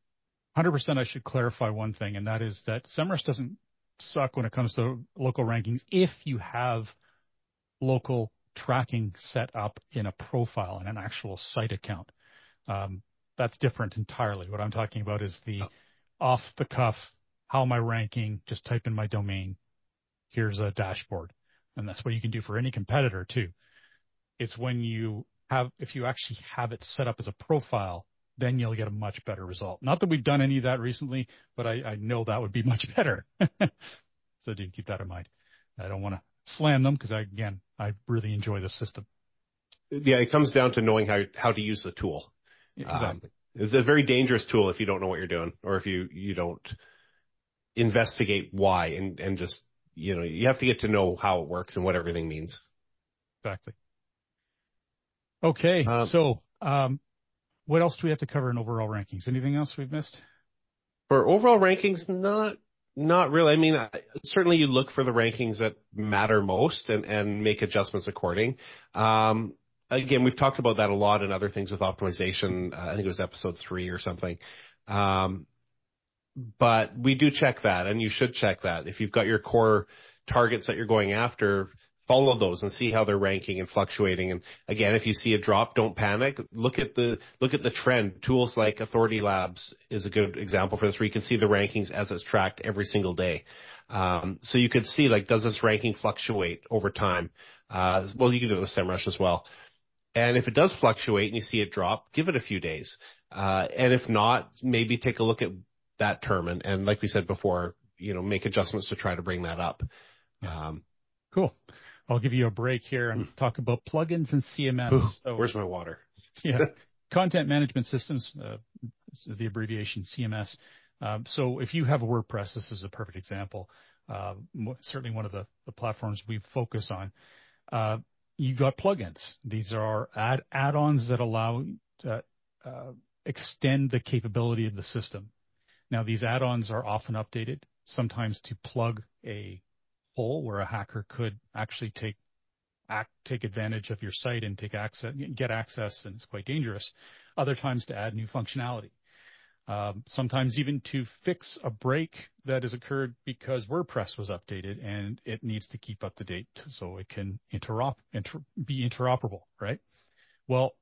100% I should clarify one thing, and that is that SEMrush doesn't suck when it comes to local rankings if you have local tracking set up in a profile in an actual site account. That's different entirely. What I'm talking about is the off the cuff, how am I ranking? Just type in my domain. Here's a dashboard. And that's what you can do for any competitor too. It's when if you actually have it set up as a profile, then you'll get a much better result. Not that we've done any of that recently, but I know that would be much better. So do keep that in mind. I don't want to slam them because I really enjoy the system. Yeah, it comes down to knowing how to use the tool. Exactly. It's a very dangerous tool if you don't know what you're doing, or if you don't investigate why and just, you have to get to know how it works and what everything means. Exactly. Okay. So what else do we have to cover in overall rankings? Anything else we've missed? For overall rankings, not really. I mean, certainly you look for the rankings that matter most and make adjustments according. Again, we've talked about that a lot in other things with optimization. I think it was episode 3 or something. But we do check that, and you should check that. If you've got your core targets that you're going after, follow those and see how they're ranking and fluctuating. And again, if you see a drop, don't panic. Look at the trend. Tools like Authority Labs is a good example for this, where you can see the rankings as it's tracked every single day. So you could see, does this ranking fluctuate over time? Well, you can do it with SEMrush as well. And if it does fluctuate and you see it drop, give it a few days. And if not, maybe take a look at that term and like we said before, make adjustments to try to bring that up. Cool. I'll give you a break here and talk about plugins and CMS. So, where's my water? Yeah. Content management systems, the abbreviation CMS. So if you have a WordPress, this is a perfect example. Certainly one of the platforms we focus on. You've got plugins. These are add-ons that allow extend the capability of the system. Now, these add-ons are often updated, sometimes to plug a hole where a hacker could actually take advantage of your site and get access, and it's quite dangerous. Other times to add new functionality. Sometimes even to fix a break that has occurred because WordPress was updated and it needs to keep up to date so it can be interoperable, right? Well,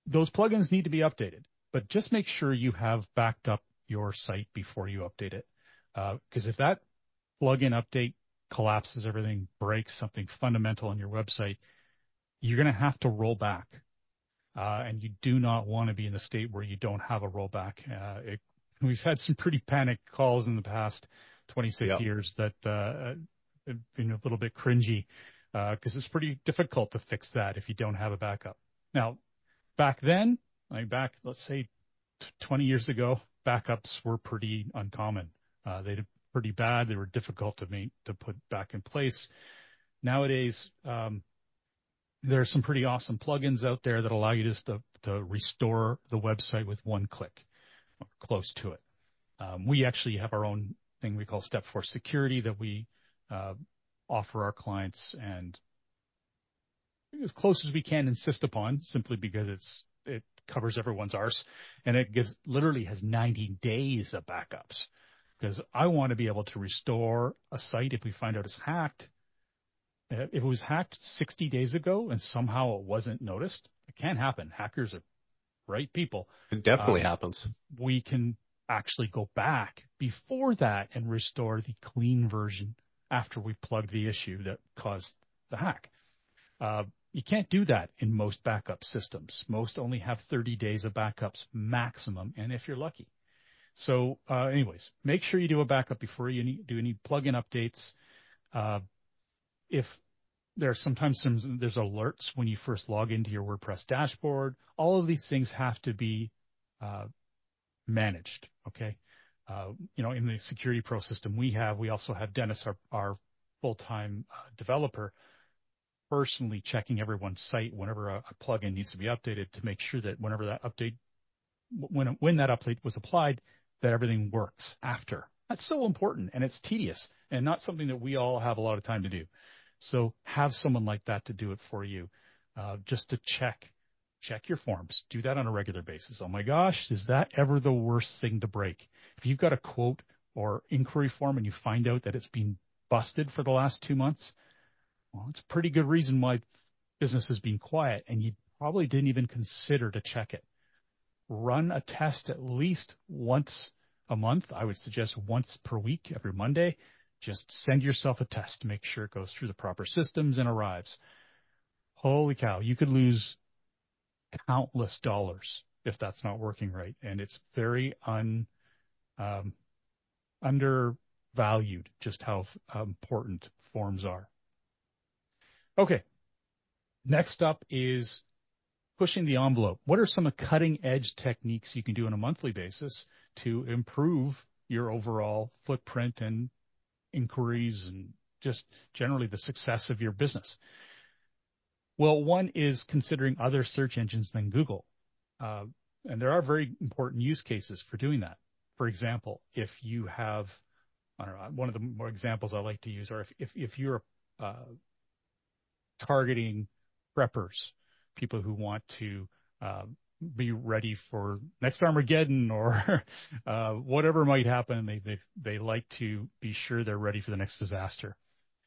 those plugins need to be updated, but just make sure you have backed up your site before you update it. Because if that plugin update collapses everything, breaks something fundamental on your website, you're going to have to roll back. And you do not want to be in a state where you don't have a rollback. We've had some pretty panicked calls in the past 26 years that have been a little bit cringy because it's pretty difficult to fix that if you don't have a backup. Now, back then, let's say 20 years ago, backups were pretty uncommon. They did pretty bad. They were difficult to put back in place. Nowadays, there are some pretty awesome plugins out there that allow you just to restore the website with one click, or close to it. We actually have our own thing we call Step4 Security that we offer our clients, and as close as we can insist upon, simply because it covers everyone's arse, and it literally has 90 days of backups. Because I want to be able to restore a site if we find out it's hacked. If it was hacked 60 days ago and somehow it wasn't noticed, it can't happen. Hackers are bright people. It definitely happens. We can actually go back before that and restore the clean version after we plug the issue that caused the hack. You can't do that in most backup systems. Most only have 30 days of backups maximum, and if you're lucky. So anyways, make sure you do a backup before you do any plugin updates. If there's alerts when you first log into your WordPress dashboard, all of these things have to be managed. Okay. In the Security Pro system we also have Dennis, our full-time developer, personally checking everyone's site whenever a plugin needs to be updated to make sure that whenever that update, when that update was applied, that everything works after. That's so important, and it's tedious and not something that we all have a lot of time to do. So have someone like that to do it for you, just to check your forms. Do that on a regular basis. Oh my gosh, is that ever the worst thing to break? If you've got a quote or inquiry form and you find out that it's been busted for the last 2 months, well, it's a pretty good reason why business has been quiet, and you probably didn't even consider to check it. Run a test at least once a month. I would suggest once per week, every Monday. Just send yourself a test to make sure it goes through the proper systems and arrives. Holy cow, you could lose countless dollars if that's not working right. And it's very undervalued just how important forms are. Okay, next up is pushing the envelope. What are some cutting-edge techniques you can do on a monthly basis to improve your overall footprint and inquiries and just generally the success of your business? Well, one is considering other search engines than Google. And there are very important use cases for doing that. For example, if you have, one of the more examples I like to use are if you're targeting preppers, people who want to be ready for next Armageddon or whatever might happen. They like to be sure they're ready for the next disaster.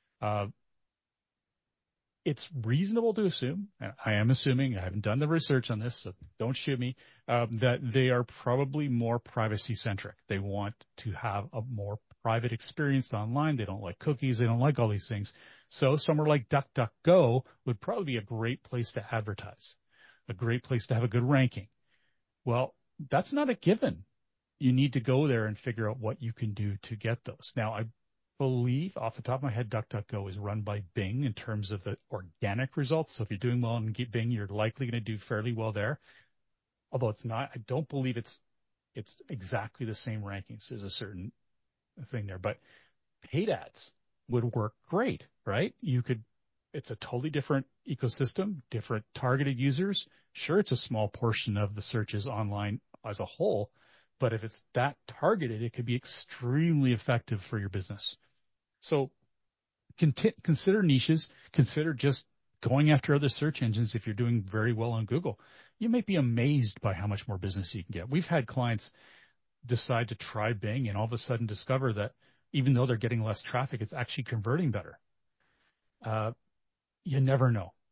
It's reasonable to assume, and I am assuming, I haven't done the research on this, so don't shoot me, that they are probably more privacy-centric. They want to have a more private experience online. They don't like cookies. They don't like all these things. So somewhere like DuckDuckGo would probably be a great place to advertise, a great place to have a good ranking. Well, that's not a given. You need to go there and figure out what you can do to get those. Now, I believe, off the top of my head, DuckDuckGo is run by Bing in terms of the organic results. So if you're doing well in Bing, you're likely going to do fairly well there. Although it's not, I don't believe it's exactly the same rankings. There's a certain thing there, but paid ads would work great, right? It's a totally different ecosystem, different targeted users. Sure, it's a small portion of the searches online as a whole, but if it's that targeted, it could be extremely effective for your business. So consider niches, consider just going after other search engines. If you're doing very well on Google, you may be amazed by how much more business you can get. We've had clients decide to try Bing and all of a sudden discover that even though they're getting less traffic, it's actually converting better. You never know.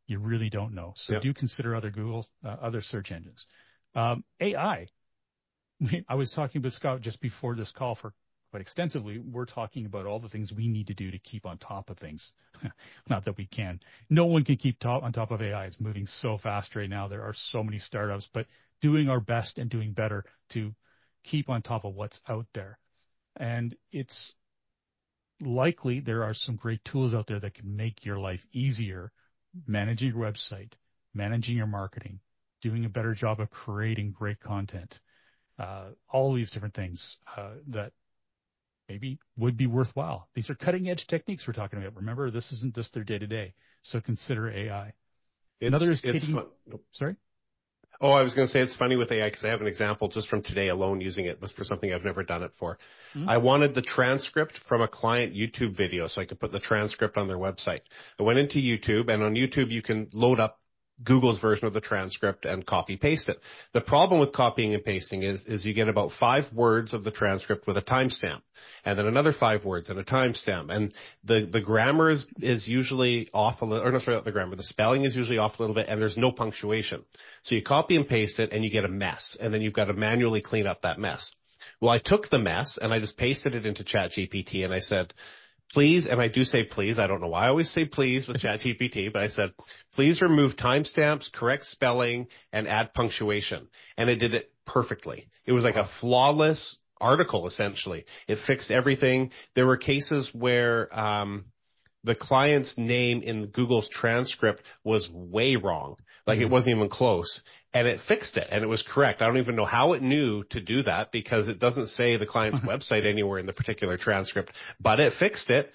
You really don't know. So do consider other search engines. AI. I was talking with Scott just before this call for quite extensively. We're talking about all the things we need to do to keep on top of things. Not that we can. No one can keep on top of AI. It's moving so fast right now. There are so many startups, but doing our best and doing better to keep on top of what's out there. And it's likely there are some great tools out there that can make your life easier, managing your website, managing your marketing, doing a better job of creating great content. All these different things that maybe would be worthwhile. These are cutting edge techniques we're talking about. Remember, this isn't just their day to day. So consider AI. Another is sorry? Oh, I was going to say it's funny with AI because I have an example just from today alone using it was for something I've never done it for. Mm-hmm. I wanted the transcript from a client YouTube video so I could put the transcript on their website. I went into YouTube, and on YouTube you can load up Google's version of the transcript and copy paste it. The problem with copying and pasting is you get about 5 words of the transcript with a timestamp, and then another 5 words and a timestamp. And the grammar is usually off a little, or not the grammar, the spelling is usually off a little bit, and there's no punctuation. So you copy and paste it and you get a mess, and then you've got to manually clean up that mess. Well, I took the mess and I just pasted it into ChatGPT and I said, please, and I do say please, I don't know why I always say please with ChatGPT, but I said, please remove timestamps, correct spelling, and add punctuation. And it did it perfectly. It was like a flawless article, essentially. It fixed everything. There were cases where the client's name in Google's transcript was way wrong. Like it wasn't even close. And it fixed it, and it was correct. I don't even know how it knew to do that because it doesn't say the client's website anywhere in the particular transcript, but it fixed it.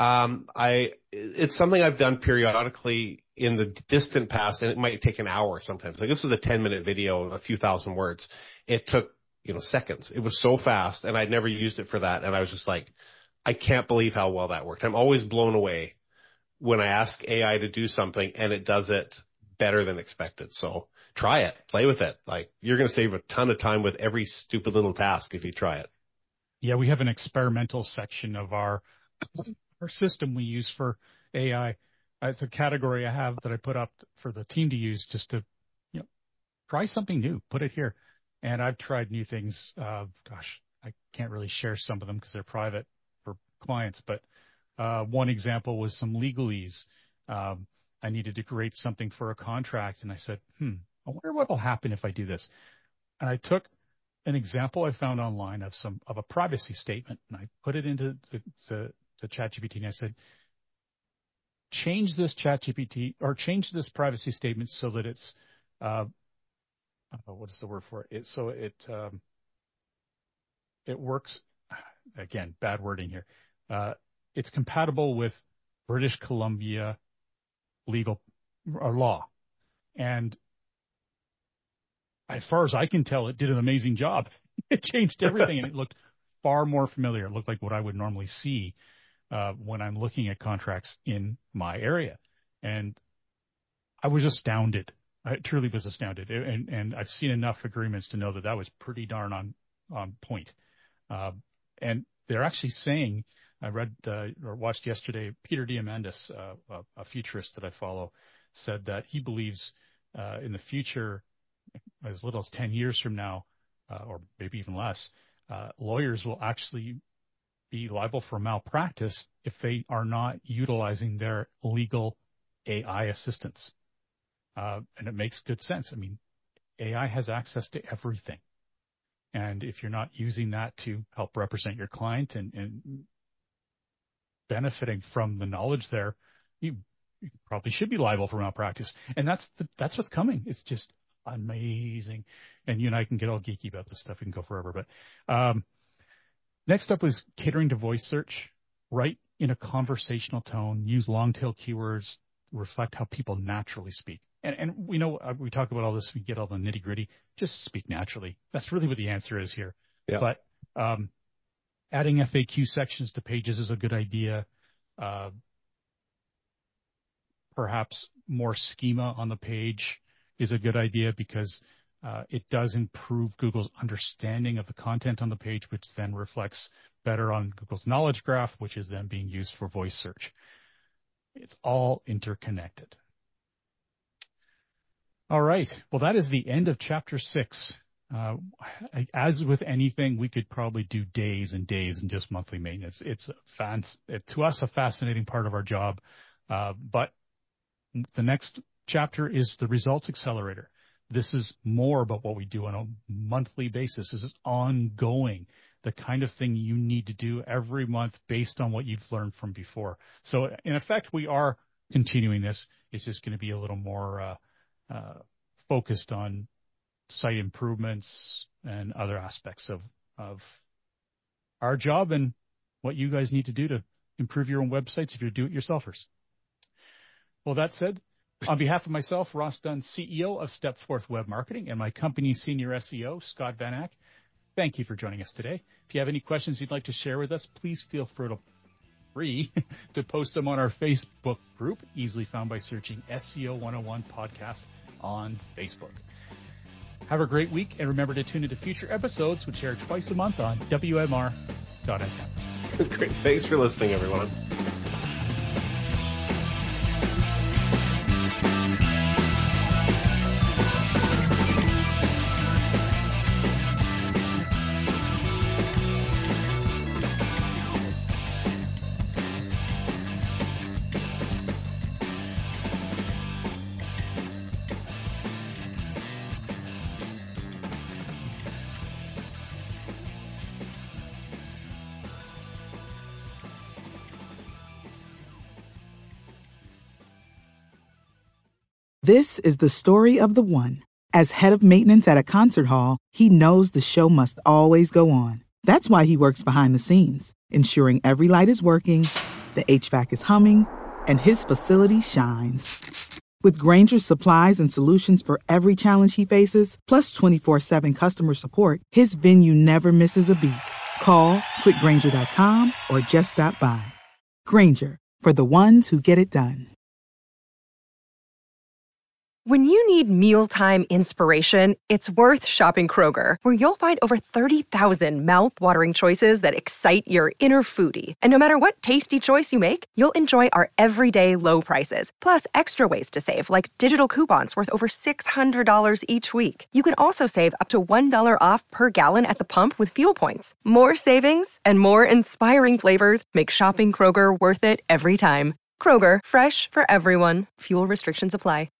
It's something I've done periodically in the distant past, and it might take an hour sometimes. Like this was a 10-minute video, a few thousand words. It took, seconds. It was so fast, and I'd never used it for that. And I was just like, I can't believe how well that worked. I'm always blown away when I ask AI to do something, and it does it better than expected. So try it, play with it. Like you're going to save a ton of time with every stupid little task if you try it. Yeah, we have an experimental section of our system we use for AI. It's a category I have that I put up for the team to use just to, try something new, put it here. And I've tried new things. I can't really share some of them because they're private for clients. But one example was some legalese. I needed to create something for a contract, and I said, I wonder what will happen if I do this. And I took an example I found online of a privacy statement, and I put it into the ChatGPT, and I said, change this ChatGPT or change this privacy statement so that it's what is the word for it? It works. Again, bad wording here. It's compatible with British Columbia legal or law, and as far as I can tell, it did an amazing job. It changed everything, and it looked far more familiar. It looked like what I would normally see when I'm looking at contracts in my area. And I was astounded. I truly was astounded. And I've seen enough agreements to know that was pretty darn on point. And they're actually saying, I read or watched yesterday, Peter Diamandis, a futurist that I follow, said that he believes in the future, as little as 10 years from now, or maybe even less, lawyers will actually be liable for malpractice if they are not utilizing their legal AI assistance. And it makes good sense. I mean, AI has access to everything. And if you're not using that to help represent your client and benefiting from the knowledge there, you probably should be liable for malpractice. And that's what's coming. It's just amazing. And you and I can get all geeky about this stuff. We can go forever. But next up was catering to voice search. Write in a conversational tone. Use long tail keywords. Reflect how people naturally speak. And we know we talk about all this. We get all the nitty gritty. Just speak naturally. That's really what the answer is here. Yeah. But adding FAQ sections to pages is a good idea. Perhaps more schema on the page is a good idea because it does improve Google's understanding of the content on the page, which then reflects better on Google's knowledge graph, which is then being used for voice search. It's all interconnected. All right. Well, that is the end of chapter 6. As with anything, we could probably do days and days in just monthly maintenance. It's to us a fascinating part of our job. But the next chapter is the Results Accelerator. This is more about what we do on a monthly basis. This is ongoing, the kind of thing you need to do every month based on what you've learned from before. So in effect, we are continuing this. It's just going to be a little more focused on site improvements and other aspects of our job and what you guys need to do to improve your own websites if you're do-it-yourselfers. Well, that said, on behalf of myself, Ross Dunn, CEO of Stepforth Web Marketing, and my company's senior SEO, Scott Van Ack, thank you for joining us today. If you have any questions you'd like to share with us, please feel free to post them on our Facebook group, easily found by searching SEO 101 Podcast on Facebook. Have a great week, and remember to tune into future episodes, which air twice a month on WMR.fm. Great. Thanks for listening, everyone. This is the story of the one. As head of maintenance at a concert hall, he knows the show must always go on. That's why he works behind the scenes, ensuring every light is working, the HVAC is humming, and his facility shines. With Grainger's supplies and solutions for every challenge he faces, plus 24/7 customer support, his venue never misses a beat. Call quickgrainger.com or just stop by. Grainger, for the ones who get it done. When you need mealtime inspiration, it's worth shopping Kroger, where you'll find over 30,000 mouth-watering choices that excite your inner foodie. And no matter what tasty choice you make, you'll enjoy our everyday low prices, plus extra ways to save, like digital coupons worth over $600 each week. You can also save up to $1 off per gallon at the pump with fuel points. More savings and more inspiring flavors make shopping Kroger worth it every time. Kroger, fresh for everyone. Fuel restrictions apply.